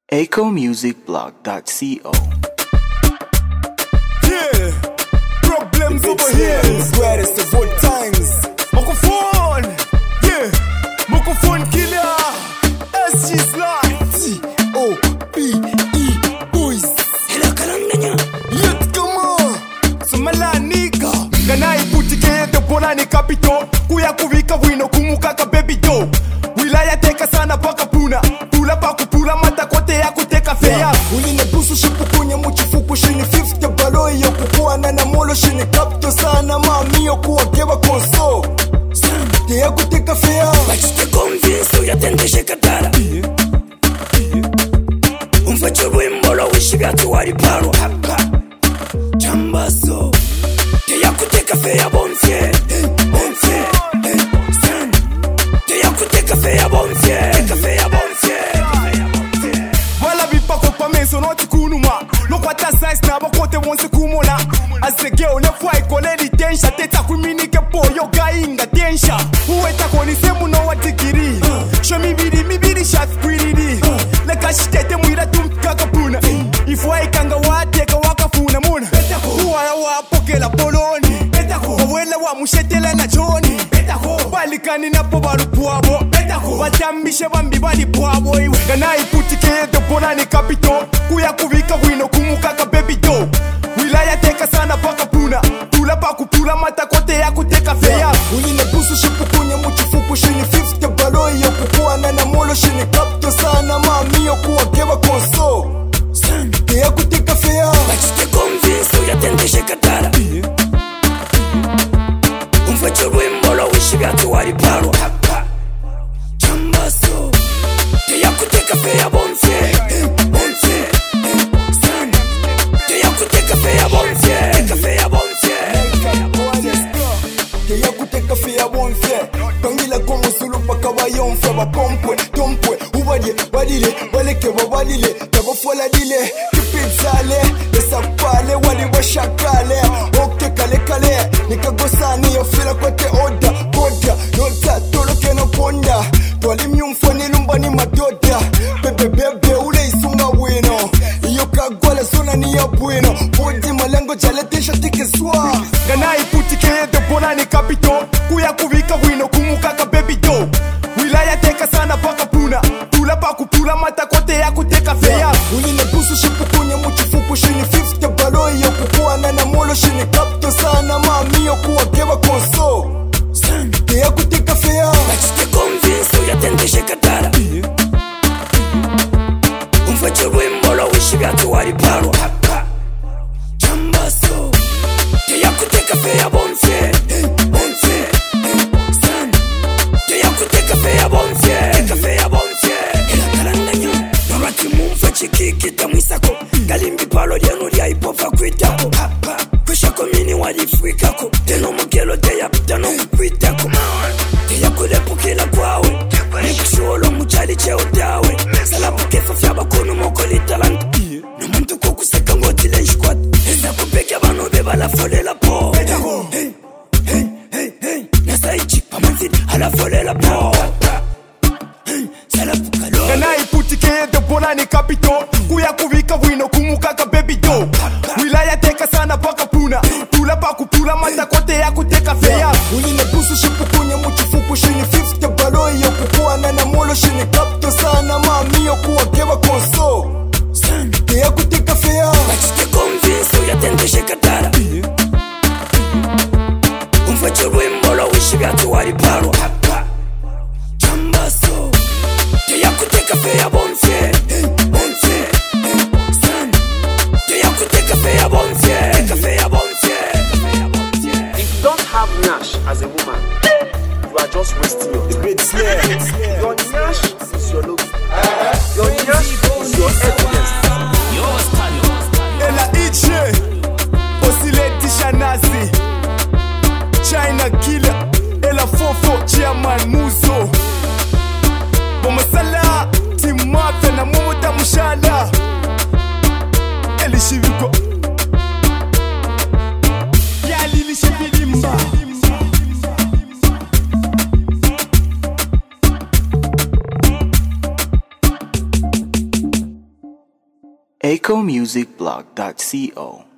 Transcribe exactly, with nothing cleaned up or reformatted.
echo music blog dot co. Yeah, problems over here. Greatest of all times. Microphone, yeah, microphone killer. S G's like T O B E boys. Hello kalanganya. Let's come on. Sumala nigga. Gana iputike de bola ni kapito. Kuya kuvika wino kumuka ka baby do. Wilaya teka sana paka puna. Pula pa kupula mata kote ya kuteka fea. Uline busu shipukunya muchifuku shini fifty balo yo kukuwa na na molo shini kapto sana mami yo kuwa kewa konso. Te ya kuteka fea. Bachite convince ya tendeshe katara. Umfache wimbola wishibyatu wali paro hapa. Chambaso. Te ya kuteka fea bonfie. Bonfie. San. Te ya kuteka fea bonfie. Kafe ya bonfie. Wala bipako pa meso noti kunuma. No kwata size na bakote wonse kumona. Asegeo na fwa ikole di tensha. Teta kumini ke po yo gainga tensha. Uweta koni semu no watikiri. Show mi bidi mi bidi shot pretty di. Leka shitete mwira tumka kapuna. Ifwa ikanga wateka wakafuna muna. Uwaya wapoke la poloni. Wawele wa mushetele na choni. Balikani na po barupuabo. Watambishe bambi bali puabo iwe. Gana iputike de bola ni kapito. Kuya kuvika wino kumuka ka baby do. Wilaya teka sana paka puna. Tula pa kupula mata kote ya kuteka fea. Uline busu shipukunya muchifuku shini fifty balo yo kukuwa na na molo shini kapto sana mami yo kuwa kewa konso. San. Te ya kuteka fea. Bachite convince ya tendeshe katara. Umfache wimbola wishibyatu wali paro hapa. Chambaso. Te ya kuteka fea bonfie. Bonfie. San. Te ya kuteka fea bonfie. Kafe ya bonfie. Te ya kuteka fea bonfie. Pangila kongo sulu paka bayonfe. Bapompwe, tompwe, ubadye, badile. Baleke babadile, tabafola dile. Kipizale, esapale, wali washakale. Okte kale kale, nikagosani yofila kote oda. Boda, nota, toloke no ponda. Twali mnyumfoni lumbani madoda. Bebe bebe ule isunga wino. Iyo kagwala zona ni ya bueno. Bodi malengo jaletesha tike swa. Gana iputike de bola ni kapito. Kuya kuvika wino kumuka ka baby do. Wilaya teka sana paka puna. Tula pa kupula mata kote ya kuteka fea. Uline busu shipukunya muchifuku shini fifty balo yo kukuwa na na molo shini kapto sana mami yo kuwa kewa konso. San. Te ya kuteka fea. Bachite convince ya tendeshe katara. Umfache wimbola wishibyatu wali paro hapa. Chambaso. Te ya kuteka fea bonfie. Bonfie. San. Te ya kuteka fea bonfie. Kafe ya bonfie. Ila kalanganya. Norati mumfache kiki tamwisako. Galimbi palo lyanu lya ipofa kwitako. Hapa. Kusha komini walifwikako. Teno mugelo teya teno kukwitako. Te ya kulepukila kwawe. Nikusholo muchali cheo dawe. Salapu kefa fyaba kono moko litalanta. Namuntu kukuseka ngoti lenshkwat. Eza kupeke abano beba la fole la po. Hey, hey, hey, hey. Nasa ichi pamanzini ala fole la po. Salapu kalo. Gana iputike de bola ni kapito. Kuya kuvika wino kumuka ka baby do. Wilaya teka sana paka puna. Tula pa kupula mata kote ya kuteka fea. Uline busu shipukunya muchifuku shini fifty balo yo kukuwa na na molo shini kapto sana mami yo kuwa kewa konso. San. Te ya kuteka fea. Bachite convince ya tendeshe katara. Umfache wimbola wishibyatu wali paro hapa. Chambaso. Te ya kuteka fea bonfie. Bonfie. San. Te ya kuteka fea bonfie. Kafe ya bonfie. If you don't have Nash as a woman, you are just wasting your time. Great slave. Your Nash is your logo. Your Nash is your evidence. Ela iche. Osileti shanazi. China killer. Ela fofo chairman muzo. Bomasala. Timaka na mumuta mushala. Elishiviko. Yali lishivilimba. eco music blog dot co.